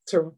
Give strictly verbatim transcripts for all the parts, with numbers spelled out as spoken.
So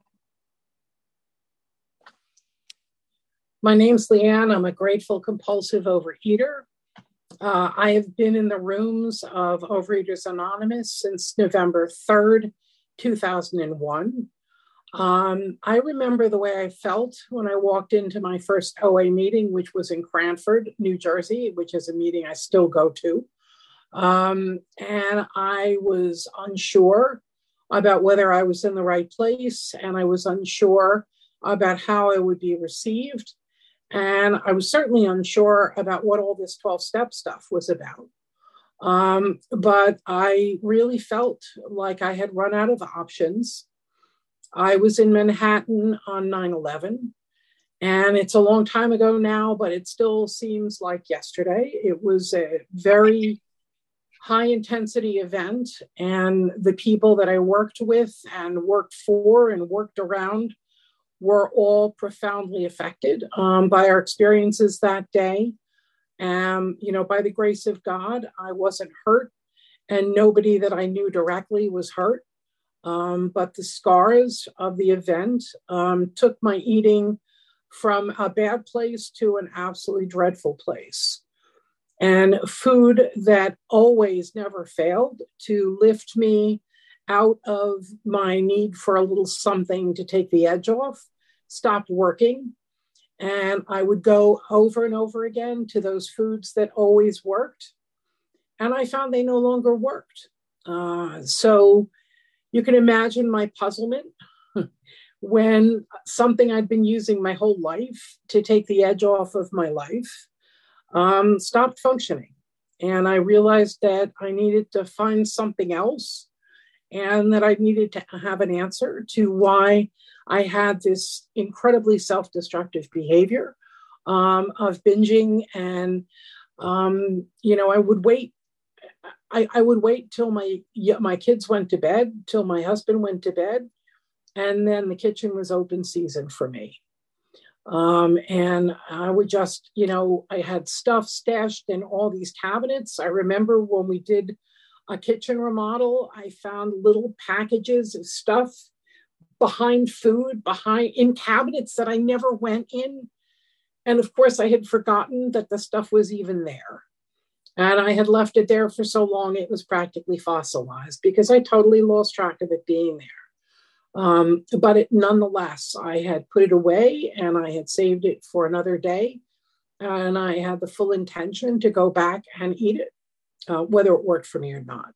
my name's Leanne. I'm a grateful compulsive overeater. Uh, I have been in the rooms of Overeaters Anonymous since November third, two thousand one. Um, I remember the way I felt when I walked into my first O A meeting, which was in Cranford, New Jersey, which is a meeting I still go to. Um, and I was unsure about whether I was in the right place, and I was unsure about how I would be received. And I was certainly unsure about what all this twelve-step stuff was about. Um, but I really felt like I had run out of options. I was in Manhattan on nine eleven, and it's a long time ago now, but it still seems like yesterday. It was a very high-intensity event, and the people that I worked with and worked for and worked around were all profoundly affected um, by our experiences that day. Um, you know, by the grace of God, I wasn't hurt, and nobody that I knew directly was hurt. Um, but the scars of the event um, took my eating from a bad place to an absolutely dreadful place. And food that always never failed to lift me out of my need for a little something to take the edge off stopped working. And I would go over and over again to those foods that always worked. And I found they no longer worked. Uh, so you can imagine my puzzlement when something I'd been using my whole life to take the edge off of my life um, stopped functioning. And I realized that I needed to find something else, and that I needed to have an answer to why I had this incredibly self-destructive behavior um, of binging. And, um, you know, I would wait. I, I would wait till my my kids went to bed, till my husband went to bed, and then the kitchen was open season for me. Um, and I would just, you know, I had stuff stashed in all these cabinets. I remember when we did a kitchen remodel, I found little packages of stuff behind food, behind in cabinets that I never went in. And of course, I had forgotten that the stuff was even there. And I had left it there for so long, it was practically fossilized because I totally lost track of it being there. Um, but it, nonetheless, I had put it away and I had saved it for another day. And I had the full intention to go back and eat it, uh, whether it worked for me or not.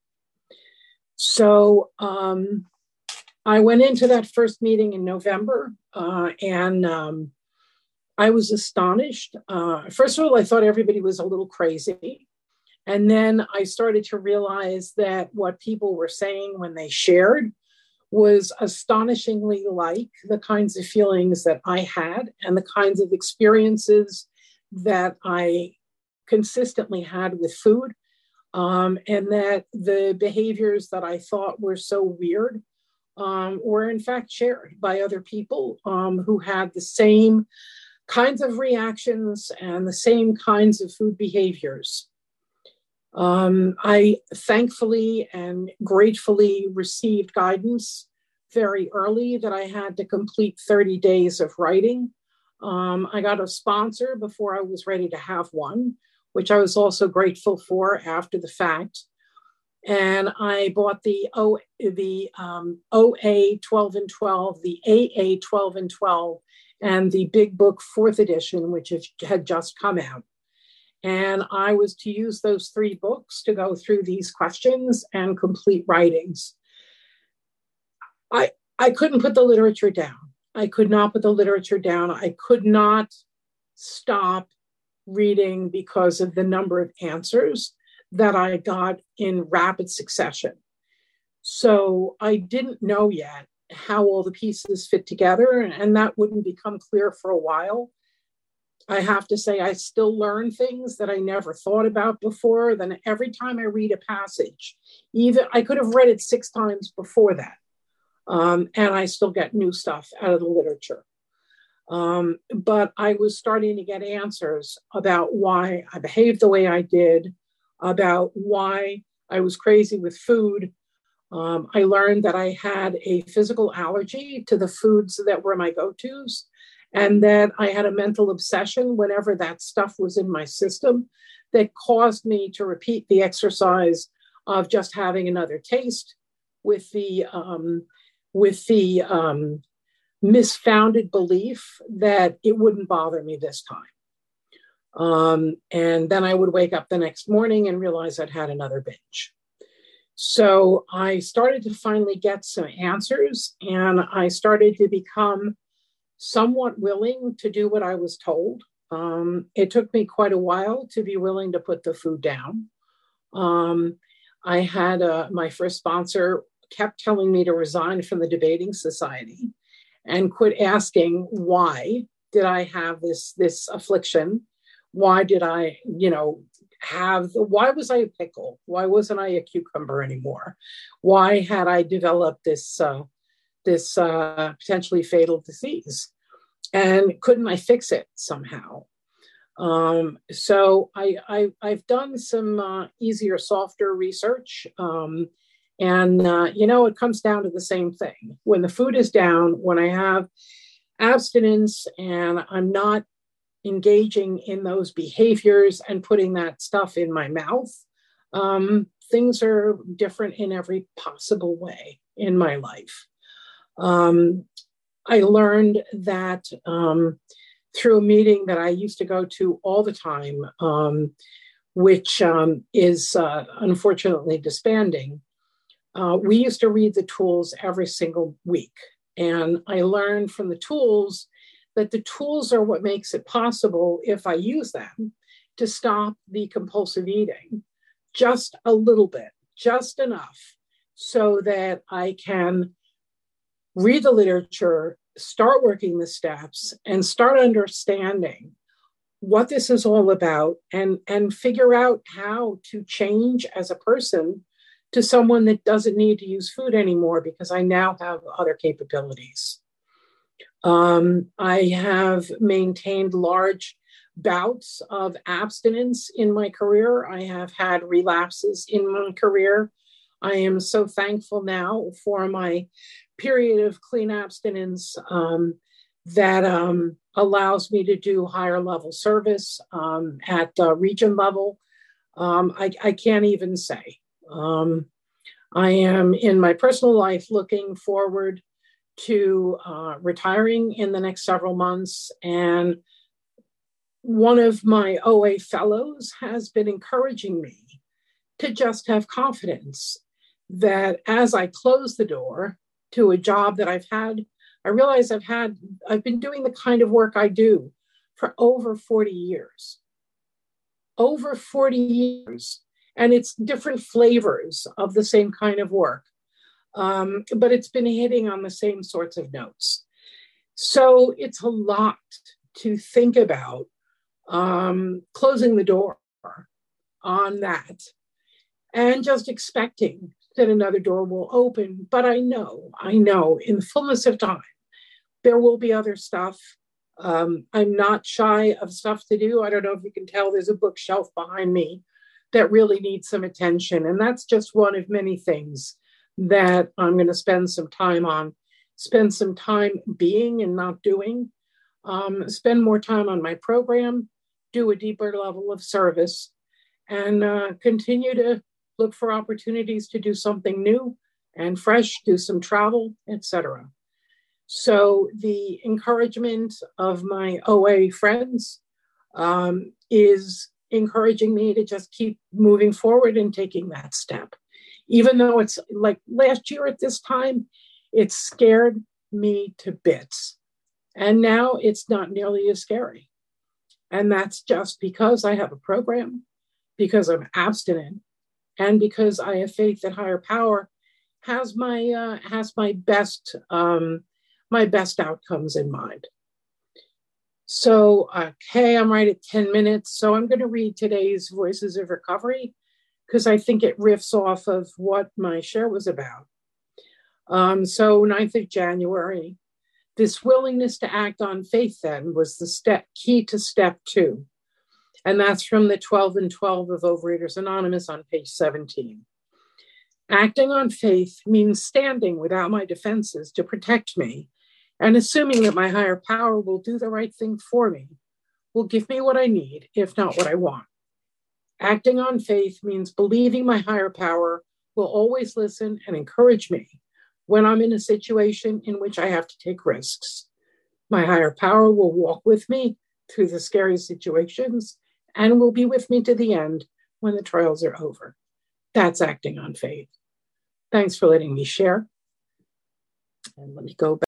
So um, I went into that first meeting in November uh, and um, I was astonished. Uh, first of all, I thought everybody was a little crazy. And then I started to realize that what people were saying when they shared was astonishingly like the kinds of feelings that I had and the kinds of experiences that I consistently had with food, um, and that the behaviors that I thought were so weird um, were in fact shared by other people um, who had the same kinds of reactions and the same kinds of food behaviors. Um, I thankfully and gratefully received guidance very early that I had to complete thirty days of writing. Um, I got a sponsor before I was ready to have one, which I was also grateful for after the fact. And I bought the o, the um, O A twelve and twelve, the A A twelve and twelve, and the Big Book fourth edition, which had just come out. And I was to use those three books to go through these questions and complete writings. I, I couldn't put the literature down. I could not put the literature down. I could not stop reading because of the number of answers that I got in rapid succession. So I didn't know yet how all the pieces fit together, and that wouldn't become clear for a while. I have to say, I still learn things that I never thought about before. Then every time I read a passage, even I could have read it six times before that. Um, and I still get new stuff out of the literature. Um, but I was starting to get answers about why I behaved the way I did, about why I was crazy with food, Um, I learned that I had a physical allergy to the foods that were my go-tos, and that I had a mental obsession whenever that stuff was in my system that caused me to repeat the exercise of just having another taste with the um, with the um, misfounded belief that it wouldn't bother me this time. Um, and then I would wake up the next morning and realize I'd had another binge. So I started to finally get some answers, and I started to become somewhat willing to do what I was told. Um, it took me quite a while to be willing to put the food down. Um, I had uh, my first sponsor kept telling me to resign from the debating society and quit asking why did I have this this affliction? Why did I, you know, have, why was I a pickle? Why wasn't I a cucumber anymore? Why had I developed this, uh, this uh, potentially fatal disease? And couldn't I fix it somehow? Um, so I, I, I've done some uh, easier, softer research. Um, and, uh, you know, it comes down to the same thing. When the food is down, when I have abstinence and I'm not engaging in those behaviors and putting that stuff in my mouth, um, things are different in every possible way in my life. Um, I learned that um, through a meeting that I used to go to all the time, um, which um, is uh, unfortunately disbanding. Uh, we used to read the tools every single week. And I learned from the tools that the tools are what makes it possible, if I use them, to stop the compulsive eating just a little bit, just enough, so that I can read the literature, start working the steps, and start understanding what this is all about, and, and figure out how to change as a person to someone that doesn't need to use food anymore, because I now have other capabilities. Um, I have maintained large bouts of abstinence in my career. I have had relapses in my career. I am so thankful now for my period of clean abstinence um, that um, allows me to do higher level service um, at uh, region level. Um, I, I can't even say. Um, I am in my personal life looking forward to uh, retiring in the next several months. And one of my O A fellows has been encouraging me to just have confidence that as I close the door to a job that I've had, I realize I've had, I've been doing the kind of work I do for over forty years. Over forty years. And it's different flavors of the same kind of work. Um, but it's been hitting on the same sorts of notes. So it's a lot to think about um, closing the door on that and just expecting that another door will open. But I know, I know in the fullness of time, there will be other stuff. Um, I'm not shy of stuff to do. I don't know if you can tell, there's a bookshelf behind me that really needs some attention. And that's just one of many things that I'm going to spend some time on, spend some time being and not doing, um, spend more time on my program, do a deeper level of service, and uh, continue to look for opportunities to do something new and fresh, do some travel, et cetera. So the encouragement of my O A friends um, is encouraging me to just keep moving forward and taking that step. Even though it's like last year at this time, it scared me to bits. And now it's not nearly as scary. And that's just because I have a program, because I'm abstinent, and because I have faith that higher power has my uh, has my best um, my best outcomes in mind. So, okay, I'm right at ten minutes. So I'm going to read today's Voices of Recovery, because I think it riffs off of what my share was about. Um, so ninth of January, this willingness to act on faith then was the step key to step two. And that's from the twelve and twelve of Overeaters Anonymous on page seventeen. Acting on faith means standing without my defenses to protect me and assuming that my higher power will do the right thing for me, will give me what I need, if not what I want. Acting on faith means believing my higher power will always listen and encourage me when I'm in a situation in which I have to take risks. My higher power will walk with me through the scary situations and will be with me to the end when the trials are over. That's acting on faith. Thanks for letting me share. And let me go back.